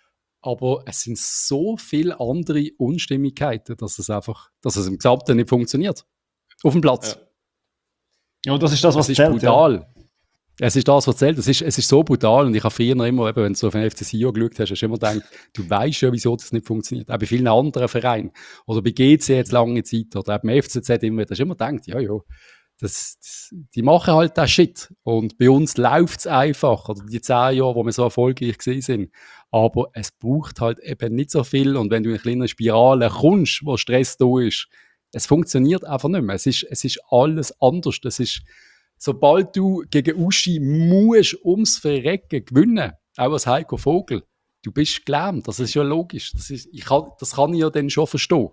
Aber es sind so viele andere Unstimmigkeiten, dass es einfach, dass es im Gesamten nicht funktioniert. Auf dem Platz. Ja. Ja, und das ist das, was Es ist zählt. brutal. Ja. Es ist das, was zählt. Es ist, es ist so brutal. Und ich habe früher immer, eben, wenn du so auf den F C Sion geschaut hast, hast du immer gedacht, du weißt ja, wieso das nicht funktioniert. Auch bei vielen anderen Vereinen. Oder bei G C jetzt lange Zeit. Oder auch beim F C Z immer. Da hast du immer gedacht, ja, ja. Das, das, die machen halt das Shit. Und bei uns läuft es einfach. Oder die zehn Jahre, wo wir so erfolgreich gewesen sind. Aber es braucht halt eben nicht so viel. Und wenn du in eine kleine Spirale kommst, wo Stress da ist, es funktioniert einfach nicht mehr. Es ist, es ist alles anders. Es ist, sobald du gegen Uschi musst ums Verrecken gewinnen, auch als Heiko Vogel, du bist gelähmt. Das ist ja logisch. Das, ist, ich kann, das kann ich ja dann schon verstehen.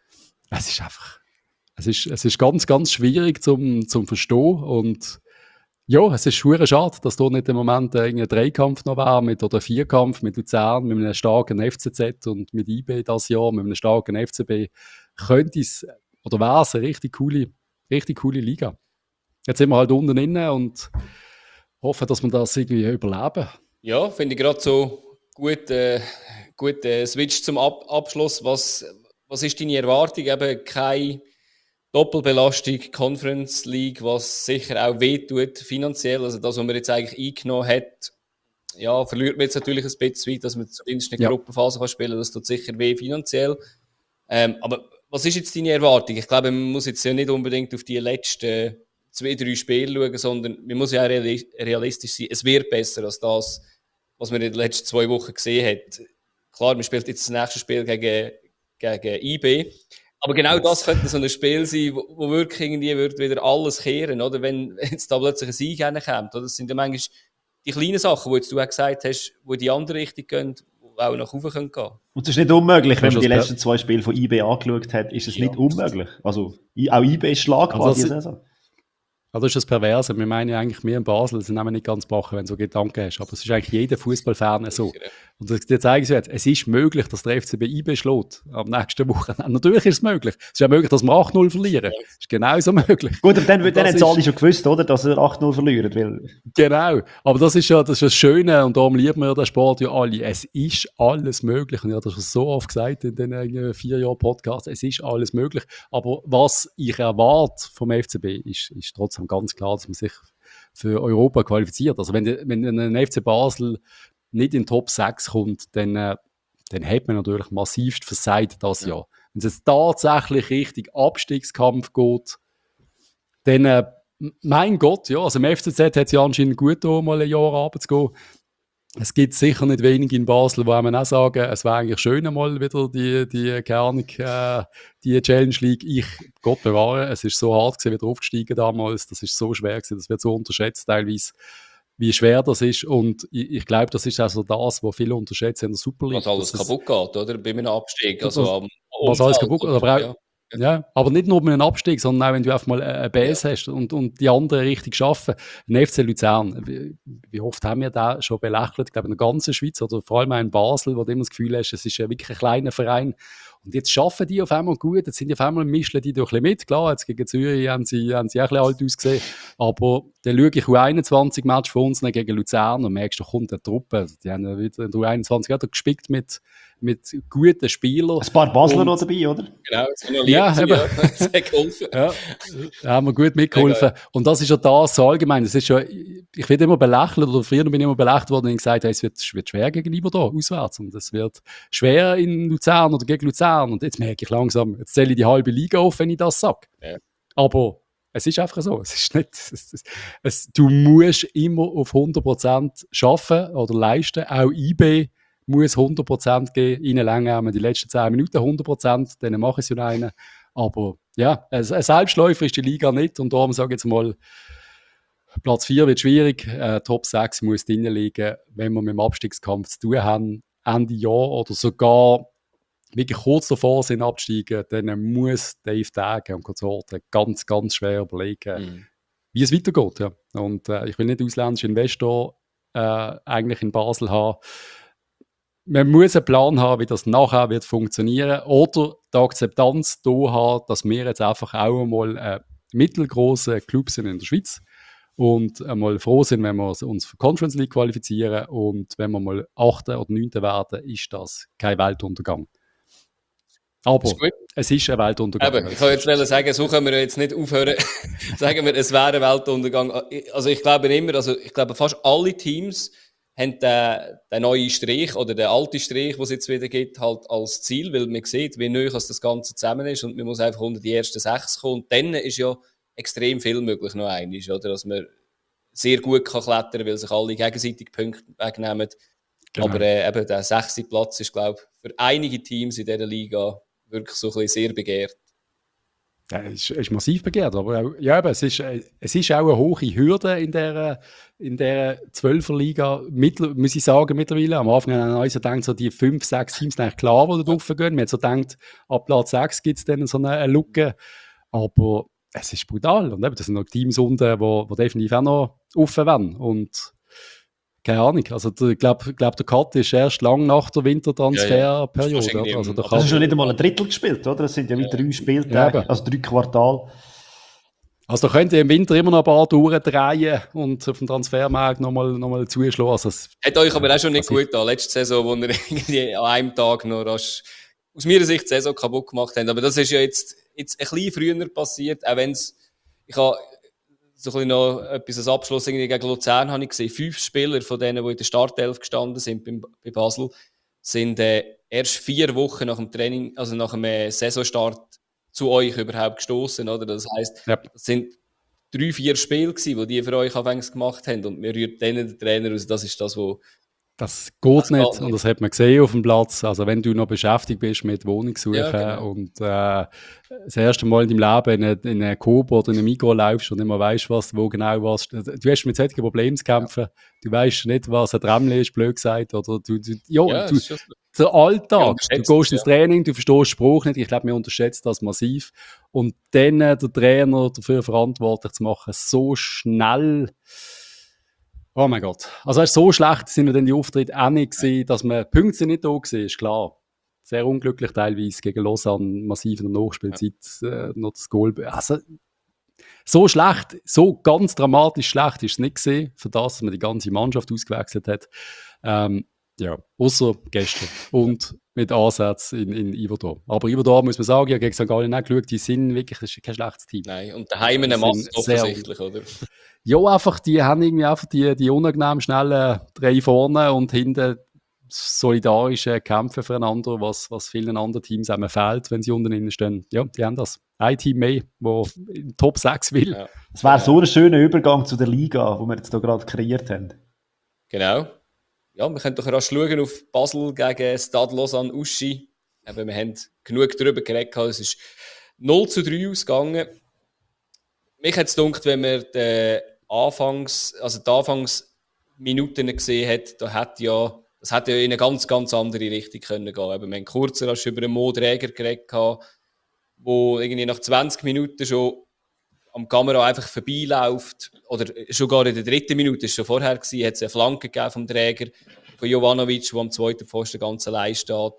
Es ist einfach, es ist, es ist ganz, ganz schwierig zum, zum Verstehen. Und ja, es ist schwer schade, dass da nicht im Moment ein Dreikampf noch war, mit, oder ein Vierkampf mit Luzern, mit einem starken F C Z und mit I B das Jahr, mit einem starken F C B. Könnte es, oder wäre es eine richtig coole, richtig coole Liga. Jetzt sind wir halt unten drin und hoffen, dass wir das irgendwie überleben. Ja, finde ich gerade so gut, äh, gut äh, Switch zum Ab Abschluss. Was, was ist deine Erwartung? Eben keine Doppelbelastung, Conference League, was sicher auch wehtut finanziell. Also das, was man jetzt eigentlich eingenommen hat, ja, verliert man jetzt natürlich ein bisschen, dass man zumindest eine ja. Gruppenphase kann spielen kann. Das tut sicher weh finanziell. Ähm, aber was ist jetzt deine Erwartung? Ich glaube, man muss jetzt ja nicht unbedingt auf die letzten zwei, drei Spiele schauen, sondern man muss ja auch realistisch sein. Es wird besser als das, was man in den letzten zwei Wochen gesehen hat. Klar, man spielt jetzt das nächste Spiel gegen, gegen I B. Aber genau das könnte so ein Spiel sein, wo, wo wirklich irgendwie wird wieder alles kehren, oder? Wenn jetzt da plötzlich ein Sieg hinkommt. Das sind ja manchmal die kleinen Sachen, die jetzt du auch gesagt hast, die in die andere Richtung gehen, die auch nach oben gehen können. Und es ist nicht unmöglich, wenn man die letzten zwei Spiele von I B angeschaut hat, ist es ja. nicht unmöglich. Also auch I B ist schlagbar diese Saison. Also ist das Perverse. Wir meinen ja eigentlich, wir in Basel sind nicht ganz bachen, wenn du so Gedanken hast. Aber es ist eigentlich jeder Fußballfan so. Und jetzt zeigen sie jetzt, es ist möglich, dass der F C B I B schlägt am nächsten Wochenende. Natürlich ist es möglich. Es ist ja möglich, dass wir acht null verlieren. Das ist genauso möglich. Gut, aber dann, dann haben alle schon gewusst, oder, dass wir acht null verlieren. Weil... Genau. Aber das ist ja das, ist das Schöne und darum lieben wir den Sport ja alle. Es ist alles möglich. Und ich habe das schon so oft gesagt in den vier Jahren Podcast. Es ist alles möglich. Aber was ich erwarte vom F C B ist, ist trotzdem ganz klar, dass man sich für Europa qualifiziert. Also wenn, wenn ein F C Basel nicht in den Top sechs kommt, dann, äh, dann hat man natürlich massivst versagt das ja. Jahr. Wenn es jetzt tatsächlich richtig Abstiegskampf geht, dann, äh, mein Gott, ja, also im F C Z hat es ja anscheinend gut getan, mal ein Jahr runterzugehen. Es gibt sicher nicht wenige in Basel, wo man auch sagen, es wäre eigentlich schön, mal wieder die, die, keine Ahnung, äh, die Challenge League. Ich, Gott bewahre, es ist so hart gewesen, wieder aufgestiegen damals, das ist so schwer gewesen, das wird so unterschätzt teilweise, wie schwer das ist. Und ich, ich glaube, das ist also das, was viele unterschätzen in der Super League. Was alles das kaputt geht, oder? Bei einem Abstieg. Also was, am was alles kaputt geht, aber auch, ja. Ja, aber nicht nur mit einem Abstieg, sondern auch, wenn du einfach mal eine Base ja. hast und, und die anderen richtig schaffen. Ein F C Luzern, wie, wie oft haben wir da schon belächelt? Ich glaube, in der ganzen Schweiz oder vor allem auch in Basel, wo du immer das Gefühl hast, es ist ja wirklich ein kleiner Verein. Und jetzt schaffen die auf einmal gut, jetzt sind die auf einmal, mischen die doch ein bisschen mit. Klar, jetzt gegen Zürich haben sie, haben sie auch ein bisschen alt ausgesehen. Aber dann schaue ich U einundzwanzig Match von uns gegen Luzern und merkst, da kommt eine Truppe. Also die haben wieder in der U einundzwanzig auch gespickt mit, mit guten Spielern. Ein paar Basler und, noch dabei, oder? Genau, das noch ja, ja, ja, das hat geholfen. Ja, da haben wir gut mitgeholfen. Ja, und das ist ja das so allgemein. Das ist ja, ich werde immer belächelt, oder früher bin ich immer belächelt worden und gesagt, hey, es wird, wird schwer gegenüber da, auswärts. Und es wird schwer in Luzern oder gegen Luzern. Und jetzt merke ich langsam, jetzt zähle ich die halbe Liga auf, wenn ich das sage. Ja. Aber es ist einfach so. Es ist nicht, es, es, es, du musst immer auf hundert Prozent arbeiten oder leisten. Auch I B muss hundert Prozent geben. Ihnen länger haben wir die letzten zehn Minuten hundert Prozent, dann mache ich es ja einen. Aber ja, ein Selbstläufer ist die Liga nicht. Und darum sage ich jetzt mal, Platz vier wird schwierig. Äh, Top sechs muss drinnen liegen, wenn wir mit dem Abstiegskampf zu tun haben. Ende Jahr oder sogar wirklich kurz davor sind absteigen, dann muss Dave Degen und Konsorten ganz, ganz schwer überlegen, mhm. wie es weitergeht. Ja. Und äh, ich will nicht ausländische Investor äh, eigentlich in Basel haben. Man muss einen Plan haben, wie das nachher wird funktionieren oder die Akzeptanz da haben, dass wir jetzt einfach auch einmal äh, mittelgroße Clubs sind in der Schweiz und einmal froh sind, wenn wir uns für Conference League qualifizieren und wenn wir mal achter oder neunter werden, ist das kein Weltuntergang. Aber ist es ist ein Weltuntergang. Eben, ich wollte jetzt sagen, so können wir jetzt nicht aufhören. Sagen wir, es wäre ein Weltuntergang. Also ich glaube immer, also ich glaube fast alle Teams haben den, den neuen Strich oder den alten Strich, den es jetzt wieder gibt, halt als Ziel, weil man sieht, wie neu das Ganze zusammen ist und man muss einfach unter die ersten sechs kommen. Und dann ist ja extrem viel möglich noch einmal, oder? Dass man sehr gut kann klettern, weil sich alle gegenseitig Punkte wegnehmen. Genau. Aber äh, eben der sechste Platz ist, glaube ich, für einige Teams in dieser Liga wirklich so ein bisschen sehr begehrt. Ja, es ist, ist massiv begehrt, aber auch, ja, aber es, ist, es ist auch eine hohe Hürde in der in der Zwölferliga, muss ich sagen, mittlerweile. Am Anfang haben wir also gedacht, so die fünf, sechs Teams sind eigentlich klar, die da raufgehen. Man hat so gedacht, ab Platz sechs gibt es dann so eine, eine Lücke. Aber es ist brutal. Und eben, das sind noch Teams unten, die definitiv auch noch offen werden. Und keine Ahnung. Also, ich glaube, glaub, der Cut ist erst lang nach der Wintertransferperiode. Ja, ja. Also, das ist schon nicht einmal ein Drittel gespielt, oder? Das sind ja wie drei Spieltage, ja, also drei Quartal. Also, da könnt ihr im Winter immer noch ein paar Touren drehen und auf dem Transfermarkt nochmal noch mal zuschlagen. Also, hat euch aber auch schon nicht gut getan. Letzte Saison, wo ihr irgendwie an einem Tag noch rasch, aus meiner Sicht die Saison kaputt gemacht habt. Aber das ist ja jetzt, jetzt ein bisschen früher passiert, auch wenn es, ich habe so ein bisschen noch etwas als Abschluss gegen Luzern habe ich gesehen. Fünf Spieler von denen, die in der Startelf gestanden sind bei, bei Basel, sind äh, erst vier Wochen nach dem Training, also nach dem äh, Saisonstart zu euch überhaupt gestoßen, oder? Das heisst, ja. Das sind drei, vier Spiele gewesen, die die für euch anfangs gemacht haben und wir rührt denen den Trainer aus. Das ist das, wo das geht das nicht. Und das hat man gesehen auf dem Platz. Also wenn du noch beschäftigt bist mit Wohnungssuchen ja, genau. und äh, das erste Mal in deinem Leben in eine, in eine Coop oder in einem Migros läufst und nicht mehr weißt, was, wo genau was. Du hast mit solchen Problemen zu kämpfen. Ja. Du weißt nicht, was ein Trämmchen ist, blöd gesagt. Oder du, du, ja, ja du, der Alltag. Du gehst ins Training, du verstehst den Spruch nicht. Ich glaube, wir unterschätzen das massiv. Und dann äh, der Trainer dafür verantwortlich zu machen, so schnell. Oh mein Gott. Also so schlecht sind dann die Auftritte auch nicht gewesen, dass man Punkte sind nicht da gewesen, ist klar. Sehr unglücklich teilweise gegen Lausanne, massiv in der Nachspielzeit äh, noch das Goal. Also so schlecht, so ganz dramatisch schlecht ist es nicht gewesen, für das, dass man die ganze Mannschaft ausgewechselt hat. Ähm, ja, außer gestern. Und mit Ansatz in, in Iverdor. Aber Iverdor muss man sagen, ja, gegen Sankt Gallen auch geschaut, die sind wirklich, das ist kein schlechtes Team. Nein, und daheim eine Masse offensichtlich, oder? Ja, einfach, die haben irgendwie einfach die, die unangenehm schnellen drei vorne und hinten solidarische Kämpfe füreinander, was, was vielen anderen Teams einem fehlt, wenn sie unten innen stehen. Ja, die haben das. Ein Team mehr, das in Top sechs will. Ja. Das wäre so ein schöner Übergang zu der Liga, die wir jetzt hier gerade kreiert haben. Genau. Ja, wir können doch rasch schauen auf Basel gegen Stade Lausanne Uschi. Eben, wir haben genug darüber geredet. Es ist null zu drei ausgegangen. Mich hat es gedacht, wenn man den Anfangs, also die Anfangsminuten gesehen hat, da hat ja, das hätte ja in eine ganz, ganz andere Richtung können gehen. Eben, wir haben kurz rasch über einen Mo Dräger geredet, wo irgendwie nach zwanzig Minuten schon am Kamera einfach vorbeiläuft, oder schon gar in der dritten Minute, das war schon vorher, gewesen, hat es eine Flanke gegeben vom Träger, von Jovanovic, der am zweiten Pfosten ganz allein steht.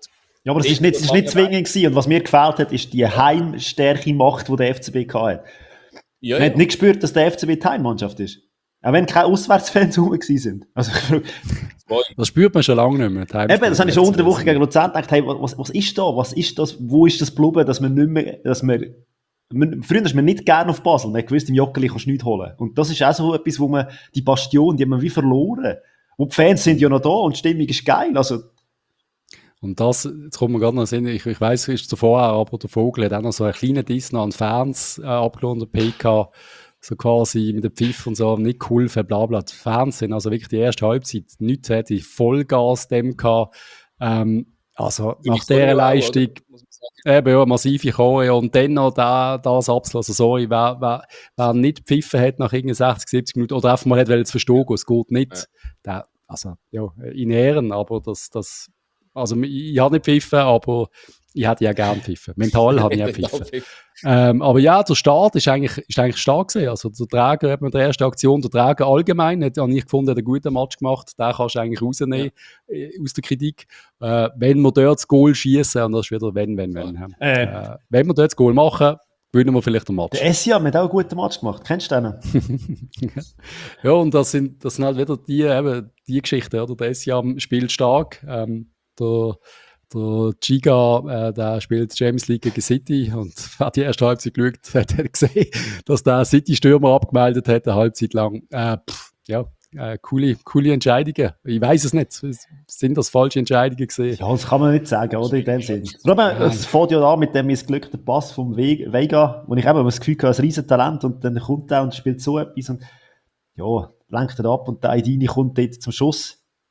Ja, aber es ist nicht, es ist nicht zwingend gewesen. Und was mir gefällt hat, ist die heimstärke Macht, die der F C B hatte. Ja, Man ja. hat nicht gespürt, dass der F C B die Heimmannschaft ist. Auch wenn keine Auswärtsfans rum waren. Also, das spürt man schon lange nicht mehr. Eben, das habe ich schon unter der Woche gegen Luzern gedacht, hey, was, was ist da? Was ist das? Wo ist das geblieben, dass man nicht mehr, dass man, man früher ist man nicht gerne auf Basel. Man wusste, im Joggeli kannst du nichts holen. Und das ist auch so etwas, wo man, die Bastion, die haben wir wie verloren. Und die Fans sind ja noch da und die Stimmung ist geil. Also, und das, jetzt kommt mir gerade noch Sinn, ich, ich weiss, es ist zuvor auch, aber der Vogel hat auch noch so einen kleinen Diss noch an die Fans äh, abgelohnt, der P K, so quasi mit dem Pfiff und so, nicht geholfen, bla bla. Die Fans sind also wirklich die erste Halbzeit, nichts hätte Vollgas dem gehabt. Ähm, also nach dieser Leistung, eben ja, massive Choreo und dann noch da, das Abschluss. Also sorry, wer, wer, wer nicht gepfiffen hat nach irgendwie sechzig, siebzig Minuten oder einfach mal hat wollen zu verstehen, es geht nicht, ja. Der, also ja, in Ehren, aber das, das also ich, ich habe nicht gepfiffen, aber ich hätte ja gerne gepfiffen. Mental habe ich auch gepfiffen. ähm, aber ja, der Start ist eigentlich, ist eigentlich stark gewesen. Also der Träger hat mit der ersten Aktion, der Träger allgemein, hat ich gefunden, hat einen guten Match gemacht. Den kannst du eigentlich rausnehmen ja. aus der Kritik. Äh, wenn wir dort das Goal schießen, und das ist wieder wenn, wenn, wenn. Ja. Äh. Äh, wenn wir dort das Goal machen, gewinnen wir vielleicht den Match. Der Essiam hat auch einen guten Match gemacht. Kennst du den? Ja, und das sind, das sind halt wieder die, eben, die Geschichten. Oder? Der Essiam spielt stark. Ähm, Der, der Giga, äh, der spielt Champions League gegen City und wer die erste Halbzeit geschaut hat, hat gesehen, dass der City-Stürmer abgemeldet hat, eine Halbzeit lang. Äh, pff, ja, äh, coole, coole Entscheidungen. Ich weiß es nicht. Sind das falsche Entscheidungen gewesen? Ja, das kann man nicht sagen, oder? In dem Sinn. Es fängt ja an mit dem missglückten Pass vom Vega, wo ich eben das Gefühl habe, ein Riesentalent und dann kommt er und spielt so etwas und ja, lenkt er ab und der Aidini kommt dort zum Schuss.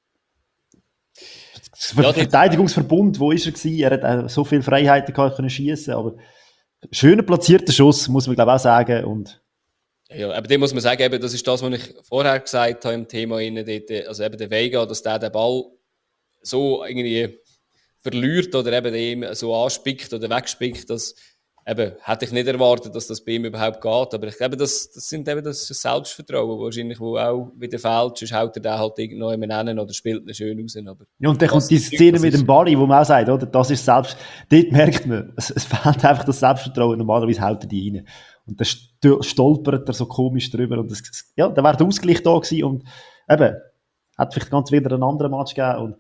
Der ja, Verteidigungsverbund, wo ist er gewesen? Er hat auch so viele Freiheiten gehabt, können schießen, aber schöner platzierter Schuss, muss man glaube ich auch sagen. Und ja, aber dem muss man sagen, eben, das ist das, was ich vorher gesagt habe im Thema, dort, also eben der Vega, dass der den Ball so irgendwie verliert oder eben dem so anspickt oder wegspickt, dass eben, hätte ich nicht erwartet, dass das bei ihm überhaupt geht, aber ich glaube, das, das sind eben das Selbstvertrauen wahrscheinlich, wo auch wieder fehlt, sonst haut er den halt irgendwo nennen oder spielt ihn schön raus. Aber ja, und dann kommt die Szene mit dem Barry, wo man auch sagt, oder, das ist selbst, dort merkt man, es, es fehlt einfach das Selbstvertrauen, normalerweise haut er die rein. Und dann stolpert er so komisch drüber und das, ja, dann wäre der Ausgleich da gewesen und eben, hat vielleicht ganz wieder einen anderen Match gegeben und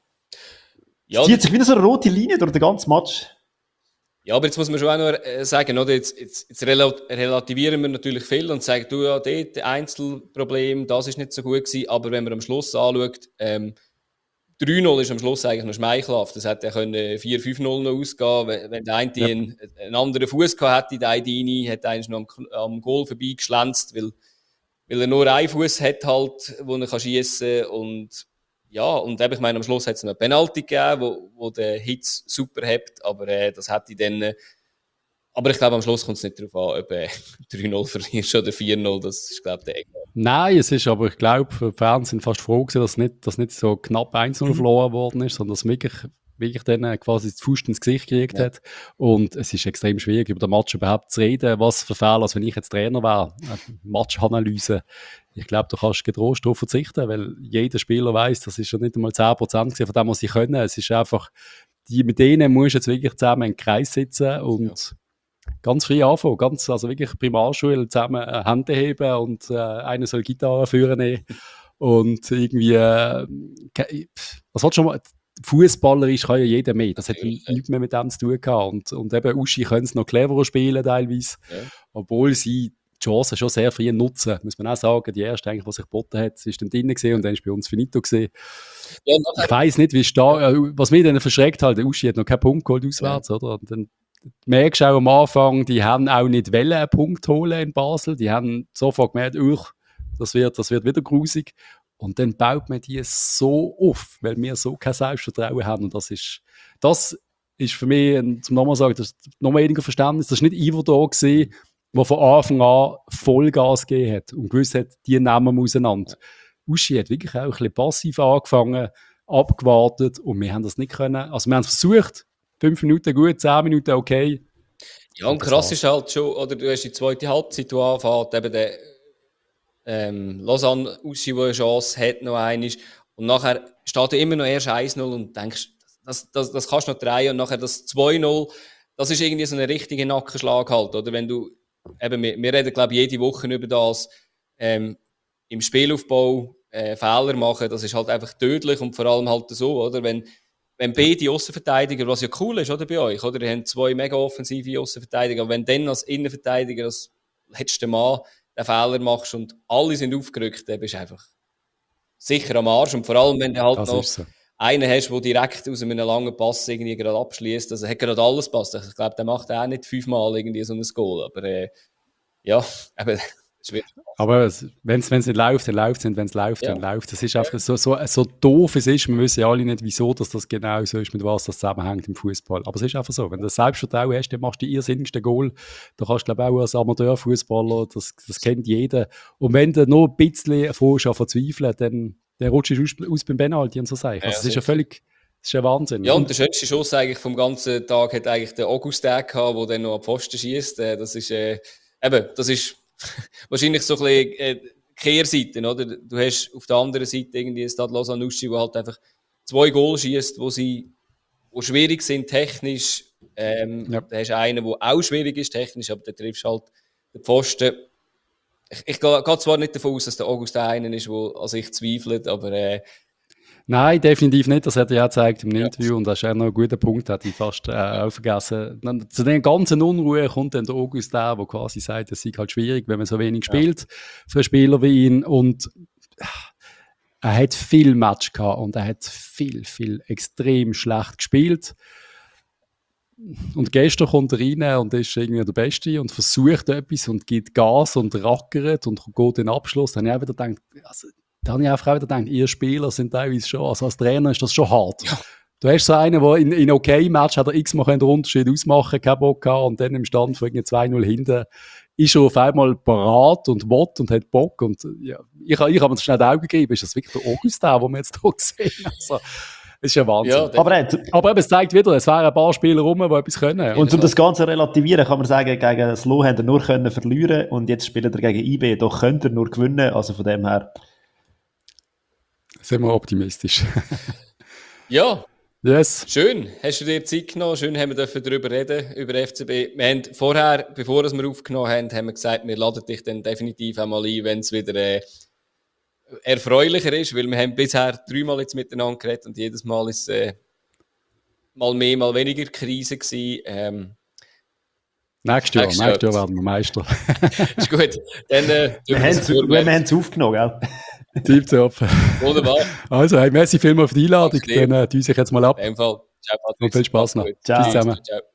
ja, es zieht sich wieder so eine rote Linie durch den ganzen Match. Ja, aber jetzt muss man schon auch noch äh, sagen, oder? Jetzt, jetzt, jetzt relativieren wir natürlich viel und sagen, du ja, dort Einzelproblem, das ist nicht so gut gewesen, aber wenn man am Schluss anschaut, ähm, drei null ist am Schluss eigentlich noch schmeichelhaft. Das hätte ja vier fünf null noch ausgehen, wenn, wenn der eine ja. einen, einen anderen Fuß gehabt hätte, der Aidini, hätte eigentlich noch am, am Goal vorbeigeschlänzt, weil, weil er nur einen Fuß hat halt, wo er schiessen kann und ja, und eben, ich meine, am Schluss hat es noch eine Penalty gegeben, wo, wo der Hitz super hebt, aber äh, das hätte dann... Äh, aber ich glaube, am Schluss kommt es nicht darauf an, ob äh, drei null verlierst oder vier null, das ist, glaube ich, der egal. Nein, es ist aber, ich glaube, die Fans sind fast froh gewesen, dass nicht, dass nicht so knapp eins null mhm. verloren worden ist, sondern dass wirklich, wirklich dann quasi das Fuß ins Gesicht gekriegt ja. hat. Und es ist extrem schwierig, über den Match überhaupt zu reden, was für Fehler, als wenn ich jetzt Trainer wäre. Matchanalyse. Ich glaube, du kannst getrost darauf verzichten, weil jeder Spieler weiss, das ist ja nicht einmal zehn Prozent von dem, was sie können. Es ist einfach, die, mit denen musst du jetzt wirklich zusammen im Kreis sitzen und ja. ganz frei anfangen. Ganz, also wirklich Primarschule zusammen äh, Hände heben und äh, einer soll Gitarre führen nehmen. Und irgendwie, äh, was hat schon mal, fußballerisch kann ja jeder mehr. Das hat nichts mehr mit dem zu tun gehabt. Und, und eben Uschi können es noch cleverer spielen teilweise, ja. obwohl sie die Chance schon sehr früh nutzen, muss man auch sagen. Die erste, eigentlich, die sich geboten hat, ist dann drinnen gesehen und dann ist bei uns finito gesehen. Ja, ich weiss nicht, wie es da, was mich dann verschreckt hat, der Uschi hat noch keinen Punkt geholt auswärts, ja. oder? Und dann merkst du auch am Anfang, die haben auch nicht wollen einen Punkt holen in Basel. Die haben sofort gemerkt, uch, das wird, das wird wieder grusig. Und dann baut man die so auf, weil wir so kein Selbstvertrauen haben. Und das ist, das ist für mich, zum nochmal sagen, das ist noch weniger Verständnis. Das war nicht Ivo da gewesen, der von Anfang an Vollgas gegeben hat und gewusst hat, die nehmen wir auseinander. Uschi hat wirklich auch ein bisschen passiv angefangen, abgewartet und wir haben das nicht können. Also wir haben es versucht, fünf Minuten gut, zehn Minuten okay. Ja, und krass ist halt schon, oder du hast die zweite Halbzeit, die anfängt, eben der ähm, Lausanne Uschi, der eine Chance hat, noch einmal. Und nachher steht er immer noch erst eins null und denkst, das, das, das kannst du noch drehen und nachher das zwei null, das ist irgendwie so ein richtiger Nackenschlag halt, oder? Wenn du, eben, wir, wir reden, glaube ich, jede Woche über das, ähm, im Spielaufbau äh, Fehler machen, das ist halt einfach tödlich und vor allem halt so, oder? Wenn, wenn beide Aussenverteidiger, was ja cool ist, oder, bei euch, oder? Ihr habt zwei mega offensive Aussenverteidiger, aber wenn dann als Innenverteidiger, als letzter Mann, den Fehler machst und alle sind aufgerückt, dann bist du einfach sicher am Arsch. Und vor allem, wenn du halt Das noch ist so. einen hast, der direkt aus einem langen Pass irgendwie gerade abschließt, also hat gerade alles passt. Ich glaube, der macht auch nicht fünfmal irgendwie so ein Goal, aber äh, ja, eben, es wird. Aber wenn es nicht läuft, dann läuft es nicht. Wenn es läuft, Ja. dann läuft es. Es ist einfach so, so, so doof es ist. Wir wissen ja alle nicht, wieso dass das genau so ist, mit was das zusammenhängt im Fußball. Aber es ist einfach so. Wenn du das Selbstvertrauen hast, dann machst du die irrsinnigsten Goal. Da kannst du, glaube ich, auch als Amateurfußballer, das, das kennt jeder. Und wenn du noch ein bisschen vorhast an verzweifeln, dann, dann rutschst du aus, aus beim Penalty und so Sachen. Also Ja, es ist ja sicher. völlig, es ist ja Wahnsinn. Ja, und der schönste Schuss eigentlich vom ganzen Tag hat eigentlich der August gehabt, der dann noch am Pfosten schießt. Das ist, äh, eben, das ist wahrscheinlich so ein bisschen äh, Kehrseite, oder? Du hast auf der anderen Seite irgendwie Stade Lausanne-Uschi, der halt einfach zwei Goal schießt, wo sie wo schwierig sind technisch. Ähm, Ja. Da hast du einen, der auch schwierig ist technisch, aber der triffst halt den Pfosten. Ich, ich gehe gehe zwar nicht davon aus, dass der August der eine ist, der an sich zweifelt, aber äh, Nein, definitiv nicht. Das hat er ja gezeigt im Interview und das ist auch noch ein guter Punkt, hat ich fast äh, auch vergessen. Dann, zu den ganzen Unruhe kommt dann der August der, der quasi sagt, es sei halt schwierig, wenn man so wenig spielt für einen Spieler wie ihn. Und äh, er hat viel Match gehabt und er hat viel, viel extrem schlecht gespielt. Und gestern kommt er rein und ist irgendwie der Beste und versucht etwas und gibt Gas und rackert und geht den Abschluss. Dann habe ich auch wieder gedacht, also, da habe ich einfach auch wieder gedacht, ihr Spieler sind teilweise schon, also als Trainer ist das schon hart. Ja. Du hast so einen, der in, in okay Match hat er x-mal den Unterschied ausmachen, keinen Bock gehabt und dann im Stand von zwei null hinten ist er auf einmal parat und will und hat Bock und ja, ich, ich habe mir das schnell die Augen gegeben, ist das wirklich der August der, den wir jetzt hier sehen? Also, das ist ja Wahnsinn. ja, Aber, er hat, Aber eben, es zeigt wieder, es wären ein paar Spieler rum, die etwas können. und um das Ganze zu relativieren, kann man sagen, gegen Slow hat er nur können verlieren und jetzt spielt er gegen I B, doch könnte er nur gewinnen, also von dem her. Sind wir optimistisch. ja. Yes. Schön, hast du dir Zeit genommen? Schön, haben wir dürfen darüber reden, über F C B. Wir haben vorher, bevor wir aufgenommen haben, haben wir gesagt, wir laden dich dann definitiv einmal ein, wenn es wieder äh, erfreulicher ist, weil wir haben bisher dreimal jetzt miteinander geredet und jedes Mal ist es äh, mal mehr, mal weniger Krise gewesen. Ähm, Nächstes Jahr, Nächstes nächstes Jahr Jahr. werden wir Meister. ist gut. Dann, äh, Wir haben es aufgenommen, gell? Tipptopp. Wunderbar. Also, hey, merci vielmals für die Einladung. Danke dir. Dann äh, tue ich jetzt mal ab. In dem Fall. Ciao, Patrick. Und viel Spaß noch. Gut. Ciao. Tschüss zusammen. Ciao.